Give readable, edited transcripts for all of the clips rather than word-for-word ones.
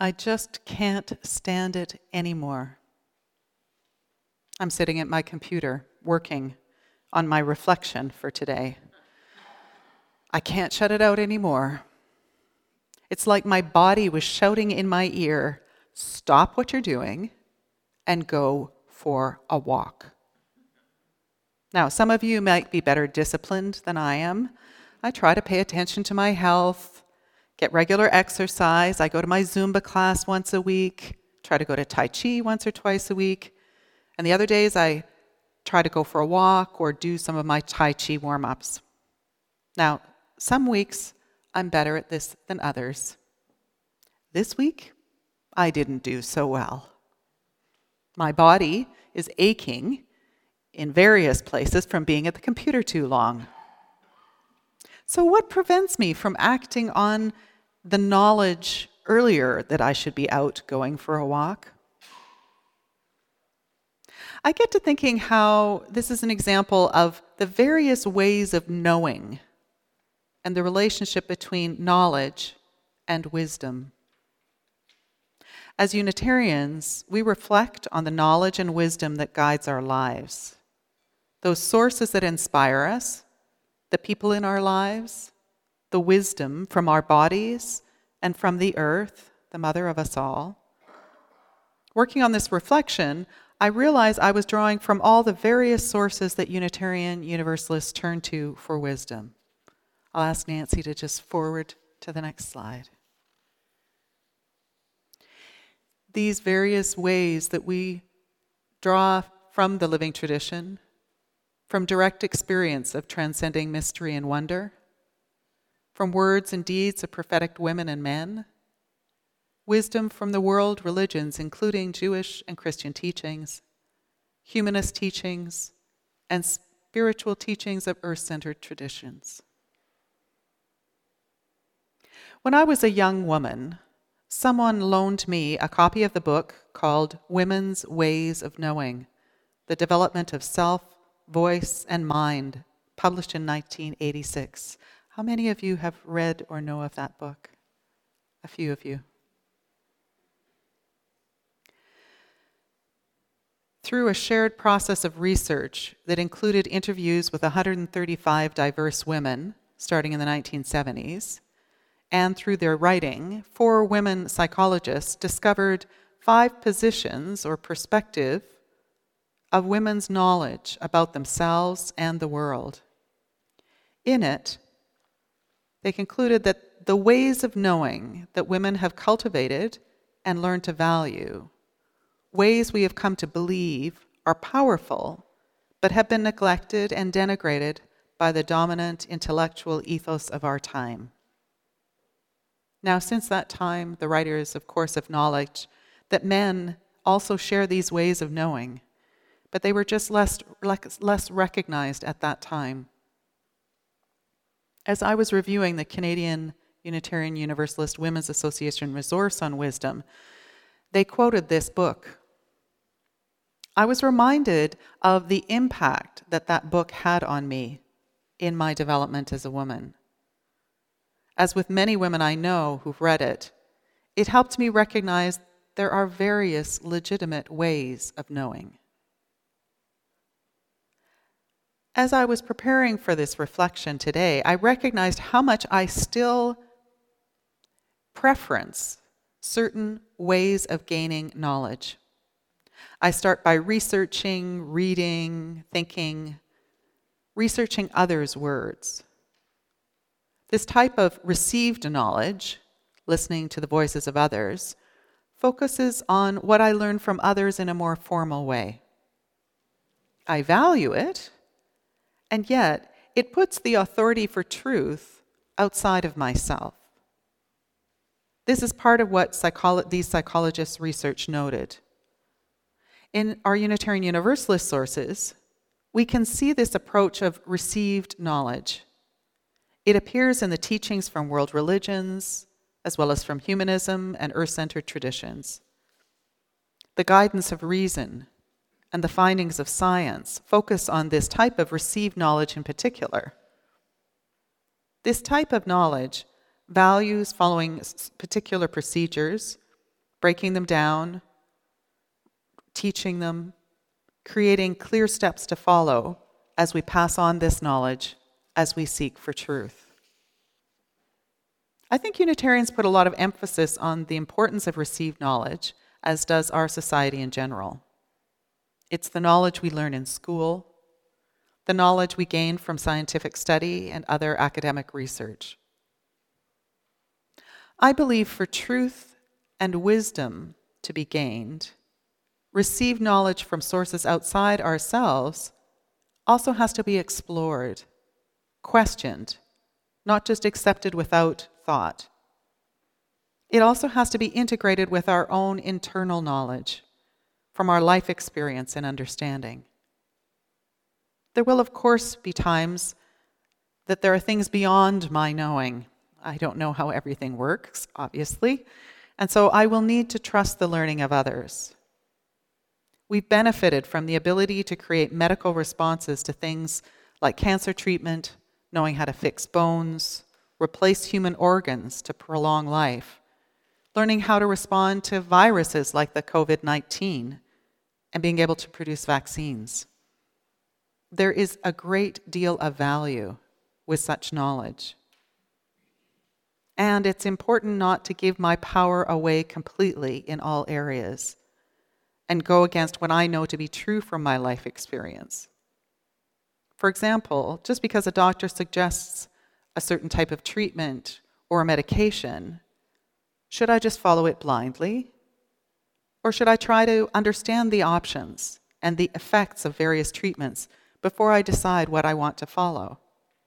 I just can't stand it anymore. I'm sitting at my computer, working on my reflection for today. I can't shut it out anymore. It's like my body was shouting in my ear, stop what you're doing and go for a walk. Now, some of you might be better disciplined than I am. I try to pay attention to my health, get regular exercise. I go to my Zumba class once a week, try to go to Tai Chi once or twice a week. And the other days I try to go for a walk or do some of my Tai Chi warm-ups. Now, some weeks I'm better at this than others. This week, I didn't do so well. My body is aching in various places from being at the computer too long. So what prevents me from acting on the knowledge earlier that I should be out going for a walk? I get to thinking how this is an example of the various ways of knowing and the relationship between knowledge and wisdom. As Unitarians, we reflect on the knowledge and wisdom that guides our lives, those sources that inspire us, the people in our lives, the wisdom from our bodies and from the earth, the mother of us all. Working on this reflection, I realized I was drawing from all the various sources that Unitarian Universalists turn to for wisdom. I'll ask Nancy to just forward to the next slide. These various ways that we draw from the living tradition, from direct experience of transcending mystery and wonder, from words and deeds of prophetic women and men, wisdom from the world religions, including Jewish and Christian teachings, humanist teachings, and spiritual teachings of earth-centered traditions. When I was a young woman, someone loaned me a copy of the book called Women's Ways of Knowing, The Development of Self, Voice, and Mind, published in 1986. How many of you have read or know of that book? A few of you. Through a shared process of research that included interviews with 135 diverse women, starting in the 1970s, and through their writing, 4 women psychologists discovered 5 positions or perspective of women's knowledge about themselves and the world. In it, they concluded that the ways of knowing that women have cultivated and learned to value, ways we have come to believe are powerful, but have been neglected and denigrated by the dominant intellectual ethos of our time. Now, since that time, the writers, of course, acknowledged that men also share these ways of knowing, but they were just less recognized at that time. As I was reviewing the Canadian Unitarian Universalist Women's Association resource on wisdom, they quoted this book. I was reminded of the impact that that book had on me in my development as a woman. As with many women I know who've read it, it helped me recognize there are various legitimate ways of knowing. As I was preparing for this reflection today, I recognized how much I still preference certain ways of gaining knowledge. I start by researching, reading, thinking, researching others' words. This type of received knowledge, listening to the voices of others, focuses on what I learn from others in a more formal way. I value it, and yet it puts the authority for truth outside of myself. This is part of what these psychologists' research noted. In our Unitarian Universalist sources, we can see this approach of received knowledge. It appears in the teachings from world religions, as well as from humanism and earth-centered traditions. The guidance of reason and the findings of science focus on this type of received knowledge in particular. This type of knowledge values following particular procedures breaking them down, teaching them, creating clear steps to follow as we pass on this knowledge, as we seek for truth. I think Unitarians put a lot of emphasis on the importance of received knowledge, as does our society in general. It's the knowledge we learn in school, the knowledge we gain from scientific study and other academic research. I believe for truth and wisdom to be gained, received knowledge from sources outside ourselves also has to be explored, questioned, not just accepted without thought. It also has to be integrated with our own internal knowledge from our life experience and understanding. There will, of course, be times that there are things beyond my knowing. I don't know how everything works, obviously, and so I will need to trust the learning of others. We've benefited from the ability to create medical responses to things like cancer treatment, knowing how to fix bones, replace human organs to prolong life, learning how to respond to viruses like the COVID-19, and being able to produce vaccines. There is a great deal of value with such knowledge. And it's important not to give my power away completely in all areas and go against what I know to be true from my life experience. For example, just because a doctor suggests a certain type of treatment or a medication, should I just follow it blindly? Or should I try to understand the options and the effects of various treatments before I decide what I want to follow?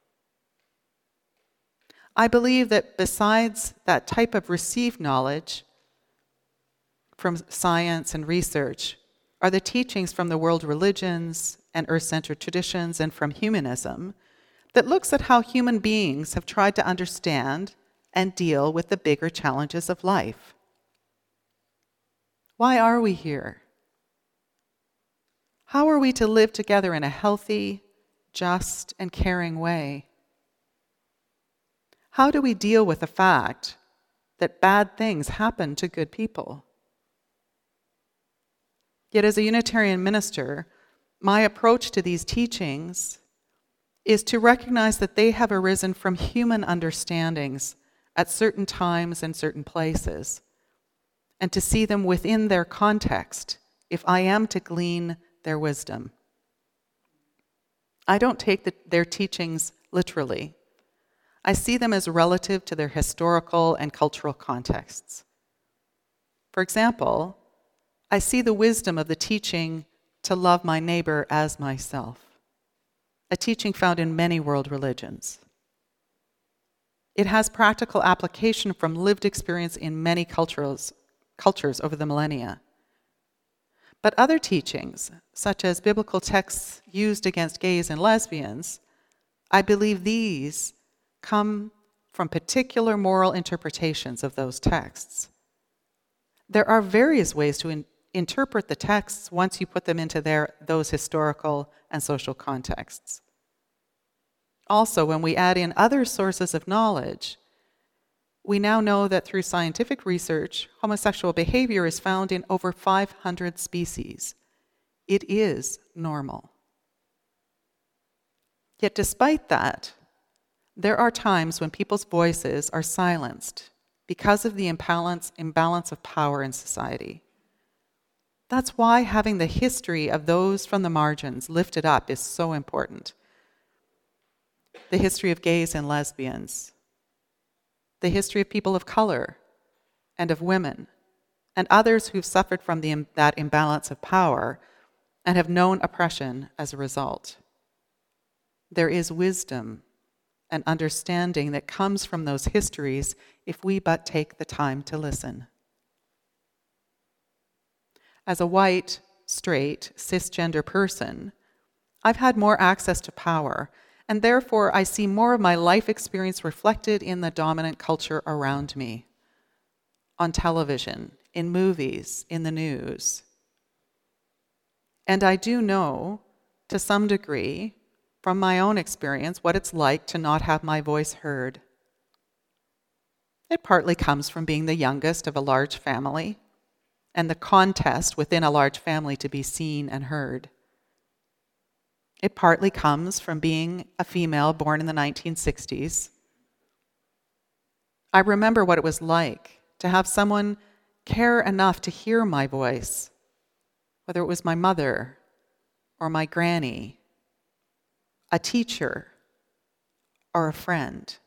I believe that besides that type of received knowledge from science and research are the teachings from the world religions and earth-centered traditions and from humanism that looks at how human beings have tried to understand and deal with the bigger challenges of life. Why are we here? How are we to live together in a healthy, just, and caring way? How do we deal with the fact that bad things happen to good people? Yet as a Unitarian minister, my approach to these teachings is to recognize that they have arisen from human understandings at certain times and certain places, and to see them within their context if I am to glean their wisdom. I don't take their teachings literally. I see them as relative to their historical and cultural contexts. For example, I see the wisdom of the teaching to love my neighbor as myself, a teaching found in many world religions. It has practical application from lived experience in many cultures over the millennia. But other teachings, such as biblical texts used against gays and lesbians, I believe these come from particular moral interpretations of those texts. There are various ways to interpret the texts once you put them into those historical and social contexts. Also, when we add in other sources of knowledge, we now know that through scientific research, homosexual behavior is found in over 500 species. It is normal. Yet despite that, there are times when people's voices are silenced because of the imbalance of power in society. That's why having the history of those from the margins lifted up is so important. The history of gays and lesbians, the history of people of color and of women, and others who've suffered from that imbalance of power and have known oppression as a result. There is wisdom and understanding that comes from those histories if we but take the time to listen. As a white, straight, cisgender person, I've had more access to power, and therefore I see more of my life experience reflected in the dominant culture around me, on television, in movies, in the news. And I do know, to some degree, from my own experience, what it's like to not have my voice heard. It partly comes from being the youngest of a large family, and the contest within a large family to be seen and heard. It partly comes from being a female born in the 1960s. I remember what it was like to have someone care enough to hear my voice, whether it was my mother or my granny, a teacher, or a friend.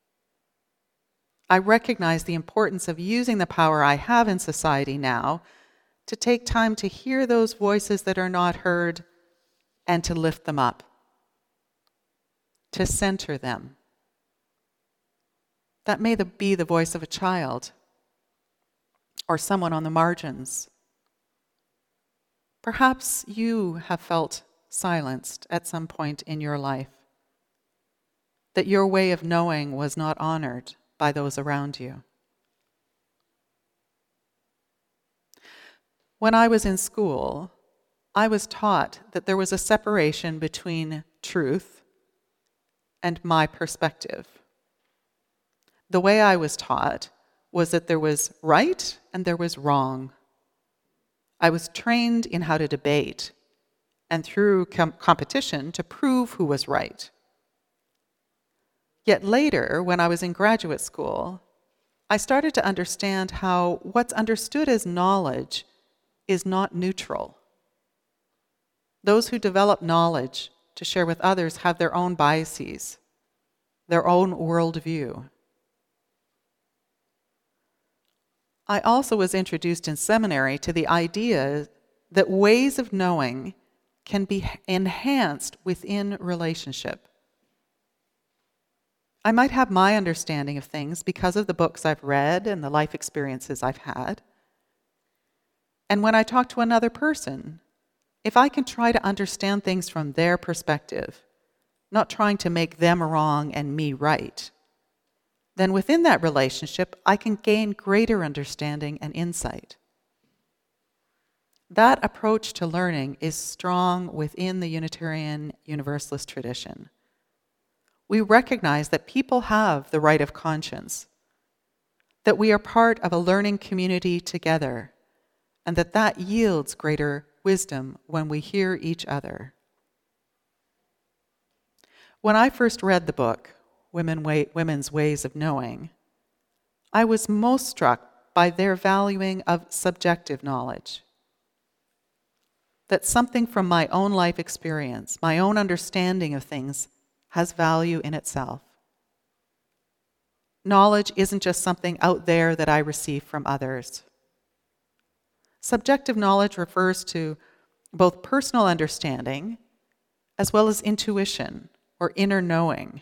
I recognize the importance of using the power I have in society now to take time to hear those voices that are not heard and to lift them up, to center them. That may be the voice of a child or someone on the margins. Perhaps you have felt silenced at some point in your life, that your way of knowing was not honored by those around you. When I was in school, I was taught that there was a separation between truth and my perspective. The way I was taught was that there was right and there was wrong. I was trained in how to debate and through competition to prove who was right. Yet later, when I was in graduate school, I started to understand how what's understood as knowledge is not neutral. Those who develop knowledge to share with others have their own biases, their own worldview. I also was introduced in seminary to the idea that ways of knowing can be enhanced within relationship. I might have my understanding of things because of the books I've read and the life experiences I've had. And when I talk to another person, if I can try to understand things from their perspective, not trying to make them wrong and me right, then within that relationship, I can gain greater understanding and insight. That approach to learning is strong within the Unitarian Universalist tradition. We recognize that people have the right of conscience, that we are part of a learning community together, and that yields greater wisdom when we hear each other. When I first read the book, Women's Ways of Knowing, I was most struck by their valuing of subjective knowledge. That something from my own life experience, my own understanding of things, has value in itself. Knowledge isn't just something out there that I receive from others. Subjective knowledge refers to both personal understanding as well as intuition or inner knowing.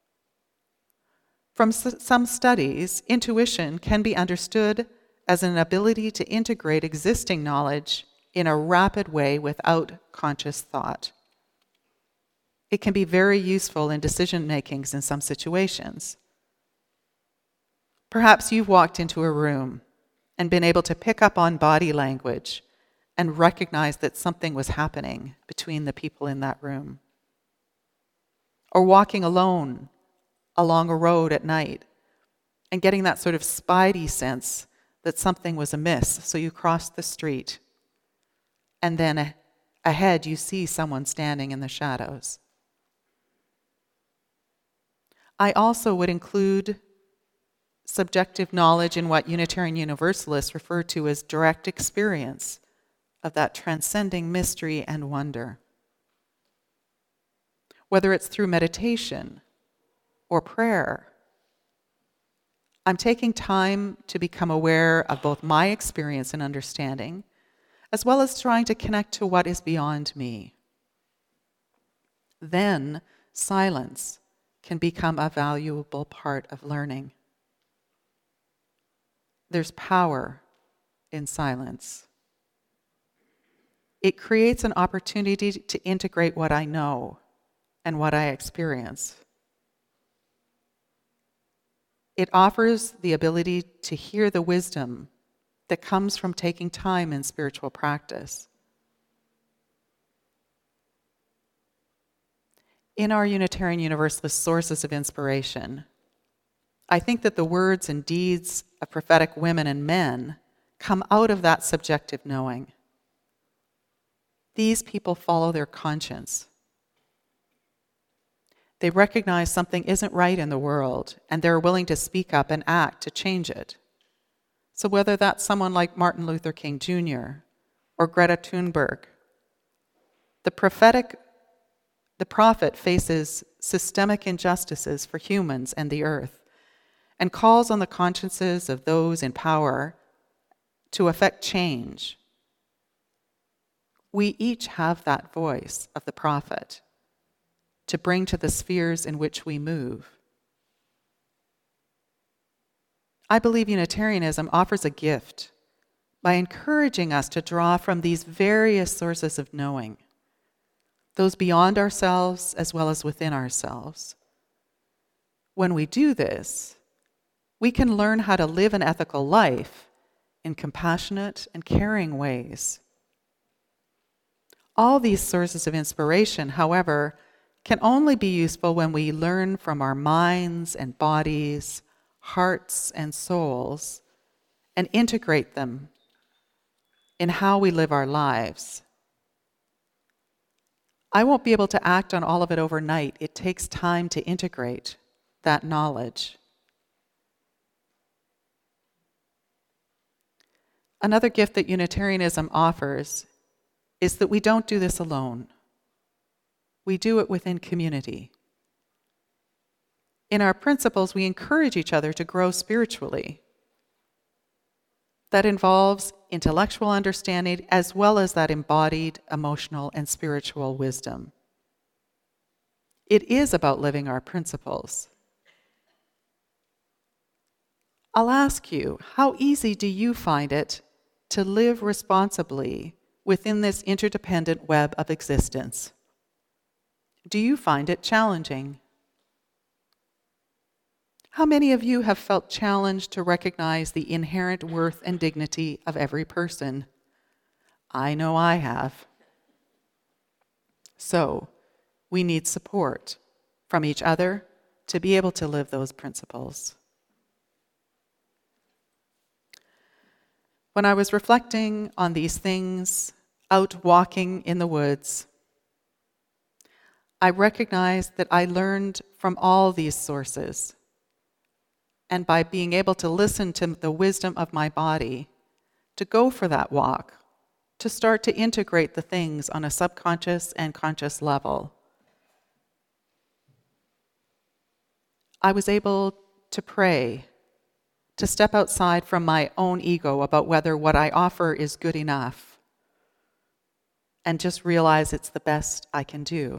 From some studies, intuition can be understood as an ability to integrate existing knowledge in a rapid way without conscious thought. It can be very useful in decision-making in some situations. Perhaps you've walked into a room and been able to pick up on body language and recognize that something was happening between the people in that room. Or walking alone along a road at night and getting that sort of spidey sense that something was amiss, so you cross the street and then ahead you see someone standing in the shadows. I also would include subjective knowledge in what Unitarian Universalists refer to as direct experience of that transcending mystery and wonder. Whether it's through meditation or prayer, I'm taking time to become aware of both my experience and understanding, as well as trying to connect to what is beyond me. Then silence can become a valuable part of learning. There's power in silence. It creates an opportunity to integrate what I know and what I experience. It offers the ability to hear the wisdom that comes from taking time in spiritual practice. In our Unitarian Universalist sources of inspiration, I think that the words and deeds of prophetic women and men come out of that subjective knowing. These people follow their conscience. They recognize something isn't right in the world, and they're willing to speak up and act to change it. So whether that's someone like Martin Luther King Jr. or Greta Thunberg, the prophet faces systemic injustices for humans and the earth, and calls on the consciences of those in power to effect change. We each have that voice of the prophet to bring to the spheres in which we move. I believe Unitarianism offers a gift by encouraging us to draw from these various sources of knowing, those beyond ourselves as well as within ourselves. When we do this, we can learn how to live an ethical life in compassionate and caring ways. All these sources of inspiration, however, can only be useful when we learn from our minds and bodies, hearts and souls, and integrate them in how we live our lives. I won't be able to act on all of it overnight. It takes time to integrate that knowledge. Another gift that Unitarianism offers is that we don't do this alone. We do it within community. In our principles, we encourage each other to grow spiritually. That involves intellectual understanding as well as that embodied emotional and spiritual wisdom. It is about living our principles. I'll ask you, how easy do you find it to live responsibly within this interdependent web of existence? Do you find it challenging? How many of you have felt challenged to recognize the inherent worth and dignity of every person? I know I have. So, we need support from each other to be able to live those principles. When I was reflecting on these things, out walking in the woods, I recognized that I learned from all these sources. And by being able to listen to the wisdom of my body, to go for that walk, to start to integrate the things on a subconscious and conscious level, I was able to pray, to step outside from my own ego about whether what I offer is good enough, and just realize it's the best I can do.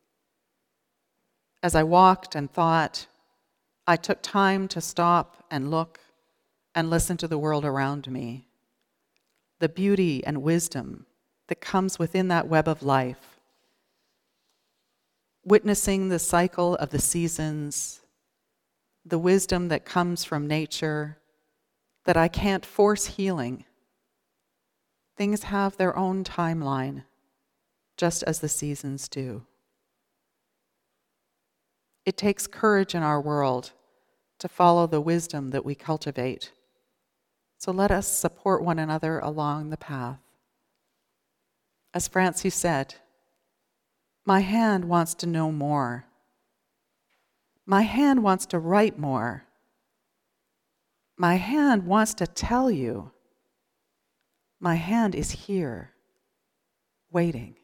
As I walked and thought, I took time to stop and look and listen to the world around me, the beauty and wisdom that comes within that web of life, witnessing the cycle of the seasons, the wisdom that comes from nature, that I can't force healing. Things have their own timeline, just as the seasons do. It takes courage in our world to follow the wisdom that we cultivate. So let us support one another along the path. As Francis said, my hand wants to know more. My hand wants to write more. My hand wants to tell you. My hand is here, waiting.